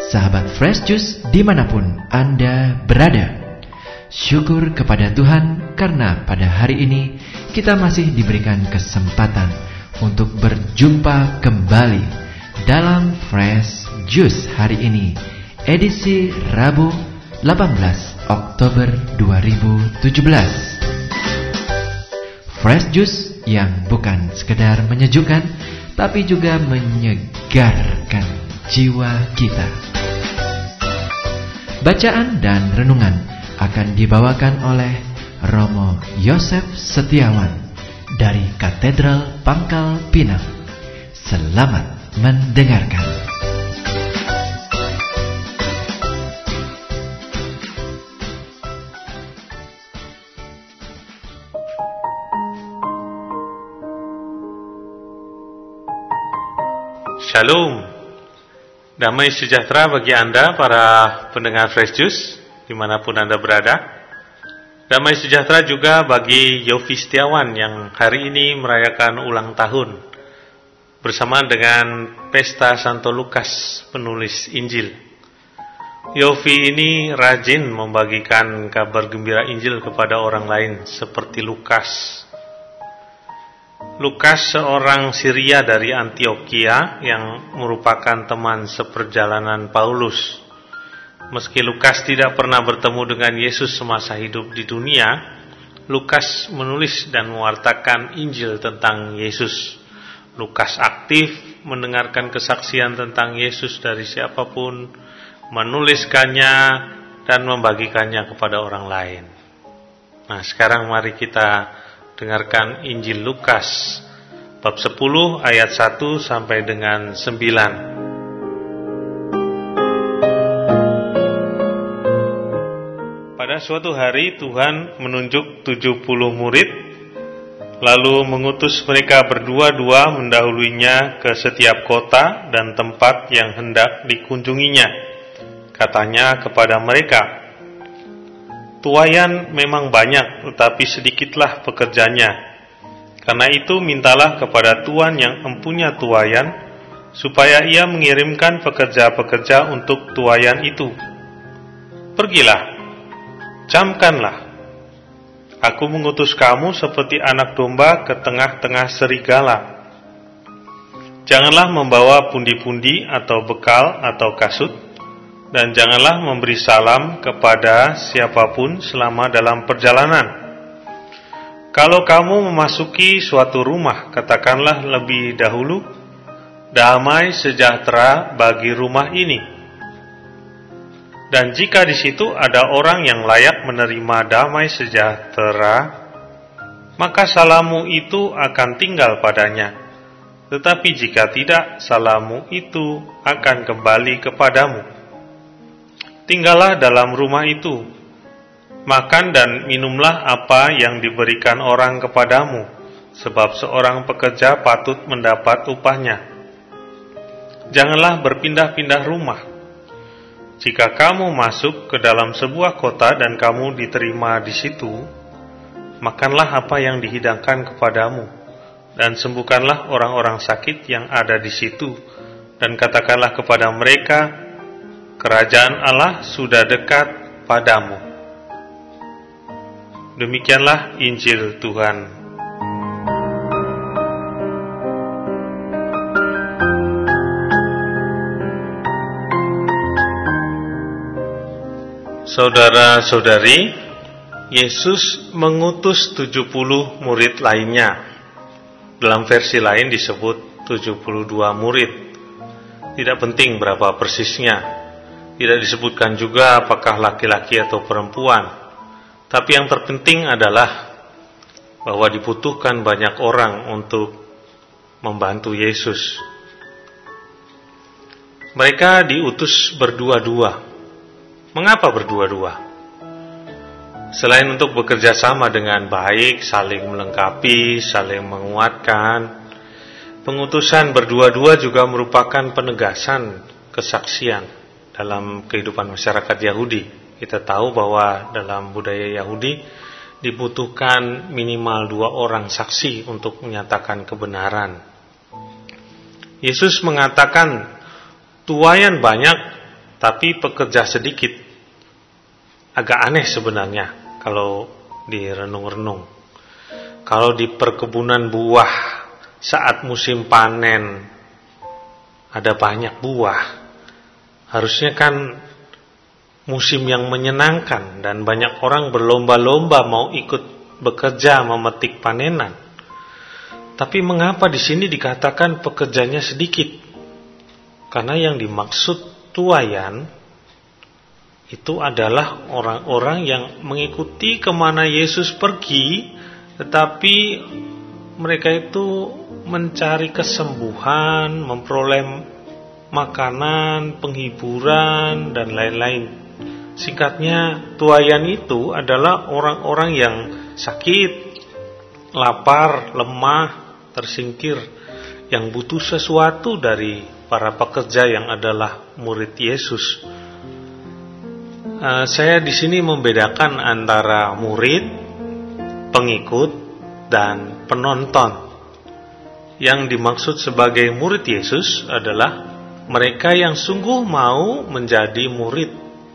sahabat Fresh Juice dimanapun Anda berada. Syukur kepada Tuhan karena pada hari ini kita masih diberikan kesempatan untuk berjumpa kembali dalam Fresh Juice hari ini, edisi Rabu 18 Oktober 2017. Fresh Juice yang bukan sekedar menyejukkan, tapi juga menyegarkan jiwa kita. Bacaan dan renungan akan dibawakan oleh Romo Yosef Setiawan dari Katedral Pangkal Pinang. Selamat mendengarkan. Shalom, damai sejahtera bagi Anda para pendengar Fresh Juice dimanapun Anda berada. Damai sejahtera juga bagi Yofi Setiawan yang hari ini merayakan ulang tahun bersamaan dengan Pesta Santo Lukas, penulis Injil. Yofi ini rajin membagikan kabar gembira Injil kepada orang lain seperti Lukas. Lukas seorang Syria dari Antioquia yang merupakan teman seperjalanan Paulus. Meski Lukas tidak pernah bertemu dengan Yesus semasa hidup di dunia, Lukas menulis dan mewartakan Injil tentang Yesus. Lukas aktif mendengarkan kesaksian tentang Yesus dari siapapun, menuliskannya dan membagikannya kepada orang lain. Nah, sekarang mari kita dengarkan Injil Lukas bab 10 ayat 1 sampai dengan 9. Pada suatu hari Tuhan menunjuk 70 murid, lalu mengutus mereka berdua-dua mendahuluinya ke setiap kota dan tempat yang hendak dikunjunginya. Katanya kepada mereka, "Tuaian memang banyak, tetapi sedikitlah pekerjanya. Karena itu mintalah kepada Tuan yang empunya tuaian, supaya ia mengirimkan pekerja-pekerja untuk tuaian itu. Pergilah, camkanlah. Aku mengutus kamu seperti anak domba ke tengah-tengah serigala. Janganlah membawa pundi-pundi atau bekal atau kasut, dan janganlah memberi salam kepada siapapun selama dalam perjalanan. Kalau kamu memasuki suatu rumah, katakanlah lebih dahulu, damai sejahtera bagi rumah ini. Dan jika di situ ada orang yang layak menerima damai sejahtera, maka salammu itu akan tinggal padanya. Tetapi jika tidak, salammu itu akan kembali kepadamu. Tinggallah dalam rumah itu, makan dan minumlah apa yang diberikan orang kepadamu, sebab seorang pekerja patut mendapat upahnya. Janganlah berpindah-pindah rumah. Jika kamu masuk ke dalam sebuah kota dan kamu diterima di situ, makanlah apa yang dihidangkan kepadamu, dan sembuhkanlah orang-orang sakit yang ada di situ, dan katakanlah kepada mereka, Kerajaan Allah sudah dekat padamu." Demikianlah Injil Tuhan. Saudara-saudari, Yesus mengutus 70 murid lainnya. Dalam versi lain disebut 72 murid. Tidak penting berapa persisnya. Tidak disebutkan juga apakah laki-laki atau perempuan. Tapi yang terpenting adalah bahwa dibutuhkan banyak orang untuk membantu Yesus. Mereka diutus berdua-dua. Mengapa berdua-dua? Selain untuk bekerja sama dengan baik, saling melengkapi, saling menguatkan, pengutusan berdua-dua juga merupakan penegasan kesaksian dalam kehidupan masyarakat Yahudi. Kita tahu bahwa dalam budaya Yahudi dibutuhkan minimal 2 orang saksi untuk menyatakan kebenaran. Yesus mengatakan, tuaian banyak tapi pekerja sedikit. Agak aneh sebenarnya kalau direnung-renung. Kalau di perkebunan buah saat musim panen ada banyak buah, harusnya kan musim yang menyenangkan dan banyak orang berlomba-lomba mau ikut bekerja memetik panenan. Tapi mengapa di sini dikatakan pekerjanya sedikit? Karena yang dimaksud tuaian itu adalah orang-orang yang mengikuti kemana Yesus pergi, tetapi mereka itu mencari kesembuhan, memperoleh makanan, penghiburan, dan lain-lain. Singkatnya, tuaian itu adalah orang-orang yang sakit, lapar, lemah, tersingkir, yang butuh sesuatu dari para pekerja yang adalah murid Yesus. Saya di sini membedakan antara murid, pengikut, dan penonton. Yang dimaksud sebagai murid Yesus adalah mereka yang sungguh mau menjadi murid,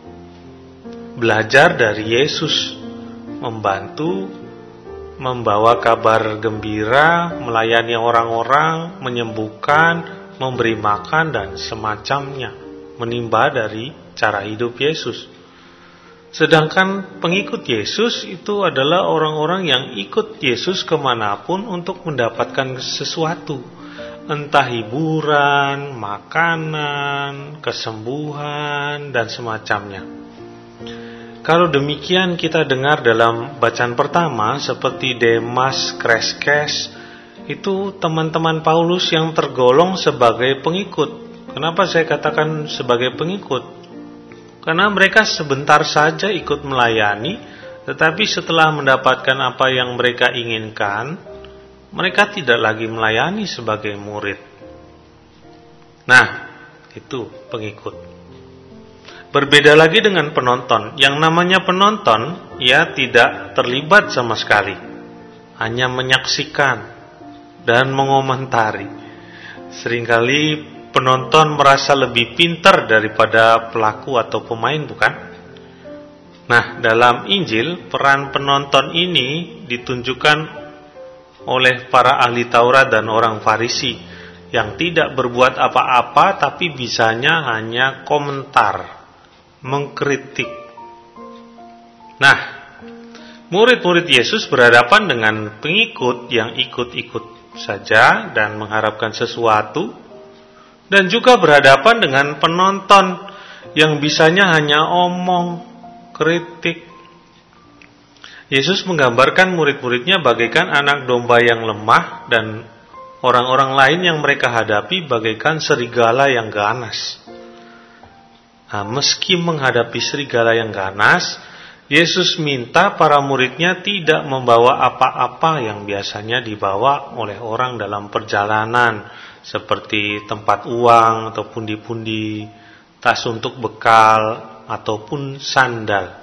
belajar dari Yesus, membantu, membawa kabar gembira, melayani orang-orang, menyembuhkan, memberi makan, dan semacamnya, menimba dari cara hidup Yesus. Sedangkan pengikut Yesus itu adalah orang-orang yang ikut Yesus kemanapun untuk mendapatkan sesuatu, entah hiburan, makanan, kesembuhan, dan semacamnya. Kalau demikian kita dengar dalam bacaan pertama seperti Demas, Kreskes, itu teman-teman Paulus yang tergolong sebagai pengikut. Kenapa saya katakan sebagai pengikut? Karena mereka sebentar saja ikut melayani, tetapi setelah mendapatkan apa yang mereka inginkan, mereka tidak lagi melayani sebagai murid. Nah, itu pengikut. Berbeda lagi dengan penonton. Yang namanya penonton, ia tidak terlibat sama sekali, hanya menyaksikan dan mengomentari. Seringkali penonton merasa lebih pintar daripada pelaku atau pemain, bukan? Nah, dalam Injil, peran penonton ini ditunjukkan oleh para ahli Taurat dan orang Farisi yang tidak berbuat apa-apa tapi bisanya hanya komentar, mengkritik. Nah, murid-murid Yesus berhadapan dengan pengikut yang ikut-ikut saja dan mengharapkan sesuatu, dan juga berhadapan dengan penonton yang bisanya hanya omong, kritik. Yesus menggambarkan murid-muridnya bagaikan anak domba yang lemah dan orang-orang lain yang mereka hadapi bagaikan serigala yang ganas. Nah, meski menghadapi serigala yang ganas, Yesus minta para muridnya tidak membawa apa-apa yang biasanya dibawa oleh orang dalam perjalanan, seperti tempat uang atau pundi-pundi, tas untuk bekal, ataupun sandal.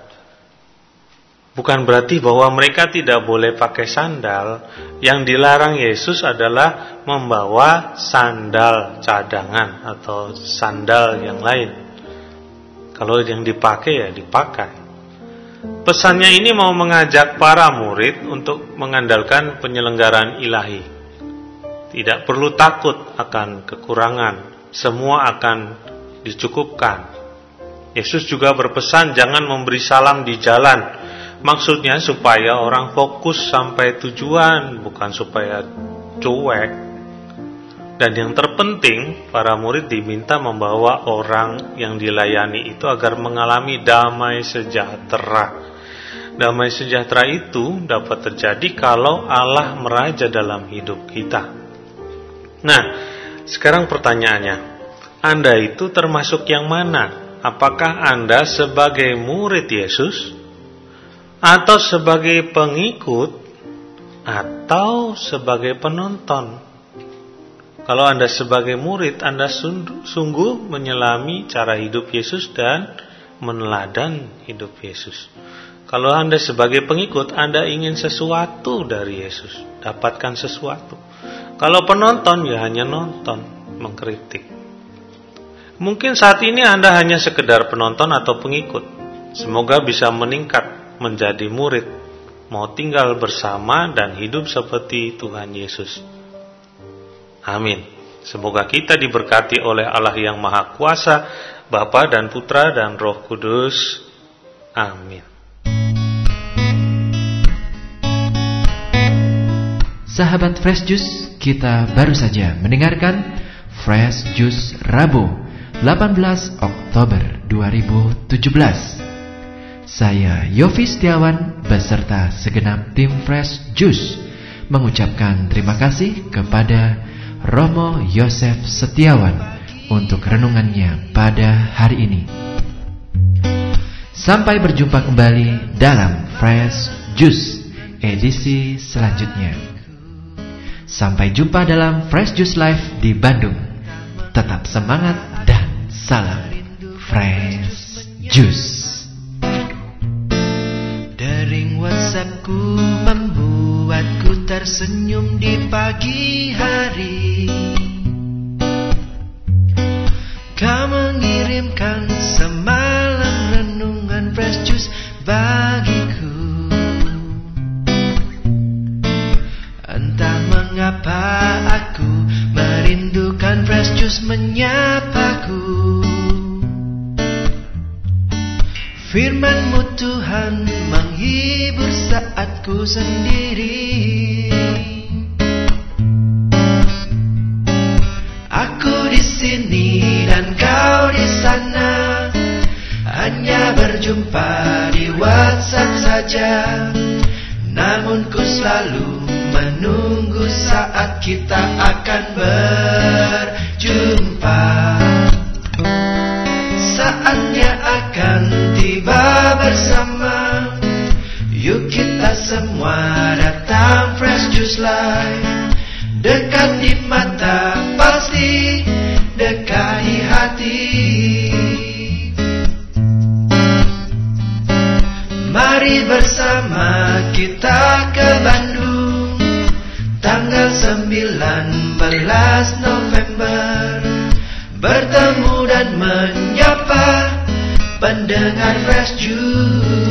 Bukan berarti bahwa mereka tidak boleh pakai sandal. Yang dilarang Yesus adalah membawa sandal cadangan atau sandal yang lain. Kalau yang dipakai ya dipakai. Pesannya ini mau mengajak para murid untuk mengandalkan penyelenggaraan ilahi. Tidak perlu takut akan kekurangan, semua akan dicukupkan. Yesus juga berpesan jangan memberi salam di jalan. Maksudnya supaya orang fokus sampai tujuan, bukan supaya cuek. Dan yang terpenting, para murid diminta membawa orang yang dilayani itu agar mengalami damai sejahtera. Damai sejahtera itu dapat terjadi kalau Allah meraja dalam hidup kita. Nah, sekarang pertanyaannya, Anda itu termasuk yang mana? Apakah Anda sebagai murid Yesus, atau sebagai pengikut, atau sebagai penonton? Kalau Anda sebagai murid, Anda sungguh menyelami cara hidup Yesus dan meneladan hidup Yesus. Kalau Anda sebagai pengikut, Anda ingin sesuatu dari Yesus, dapatkan sesuatu. Kalau penonton, ya hanya nonton, mengkritik. Mungkin saat ini Anda hanya sekedar penonton atau pengikut. Semoga bisa meningkat menjadi murid, mau tinggal bersama dan hidup seperti Tuhan Yesus. Amin. Semoga kita diberkati oleh Allah yang Maha Kuasa, Bapa dan Putra dan Roh Kudus. Amin. Sahabat Fresh Juice, kita baru saja mendengarkan Fresh Juice Rabu 18 Oktober 2017. Saya Yofi Setiawan beserta segenap tim Fresh Juice mengucapkan terima kasih kepada Romo Yosef Setiawan untuk renungannya pada hari ini. Sampai berjumpa kembali dalam Fresh Juice edisi selanjutnya. Sampai jumpa dalam Fresh Juice Live di Bandung. Tetap semangat dan salam Fresh Juice. Dering WhatsAppku membuatku tersenyum di pagi hari. Kau mengirimkan semalam renungan Fresh Juice bagiku. Entah mengapa aku merindukan Fresh Juice menyapaku. Firman-Mu Tuhan menghibur saat ku sendiri. Aku di sini dan kau di sana, hanya berjumpa di WhatsApp saja. Namun ku selalu menunggu saat kita akan berjumpa. Saatnya akan tiba bersama. Yuk kita semua datang Fresh Juice Live. Dekat di mata, pasti dekat di hati. Mari bersama kita ke Bandung, tanggal 19 November. Bertemu dan menyapa pendengar Fresh Juice.